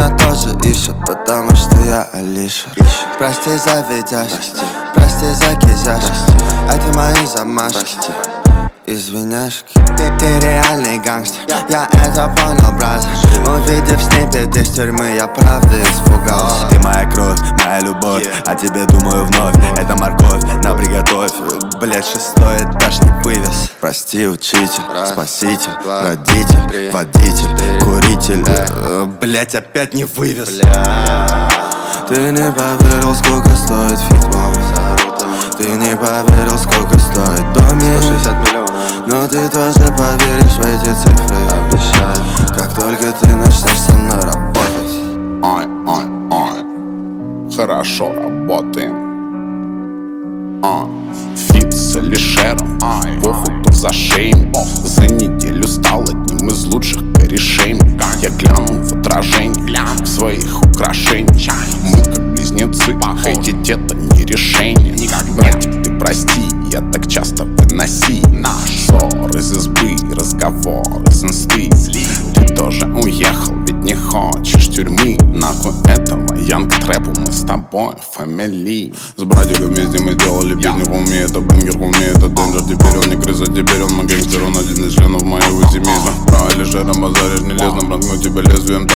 меня тоже ищут, потому что я Алиша. Прости за видяшек, прости за кизяшек, это мои замашки, извиняшки. Ты реальный гангстер, я это понял, брат. Увидев снипет из тюрьмы, я правда испугался. Ты моя кровь, моя любовь, о тебе думаю вновь. Это морковь, на приготовь. Блять, 6-й этаж не вывез. Прости, учитель, спаситель, родитель, водитель, куритель. Блять, опять не вывез. Ты не поверил, сколько стоит фит, мама. Ты не поверил, сколько стоит домик. 160 миллионов. Но ты тоже поверишь в эти цифры, обещаю. Как только ты начнешь со мной работать. Ой, хорошо работаем. Фит с Алишером, похуй за шеем. За неделю стал одним из лучших корешей. Я глянул в отражение своих украшений. Мы как близнецы, хейтить это не решение. Братик, ты прости, я так часто выноси наш ссор из избы, разговор из инсты. Ты тоже уехал, ведь не хочешь тюрьмы. Нахуй этого янг трэпу, мы с тобой фамилии. С братиком вместе мы делали беднюх в уме. Это бомбер в уме, это денджер. Теперь он не крыса, теперь он мой гангстер. Он один из членов моего семейства. Про Алишера базаришь не лезно, проткну тебя лезвием.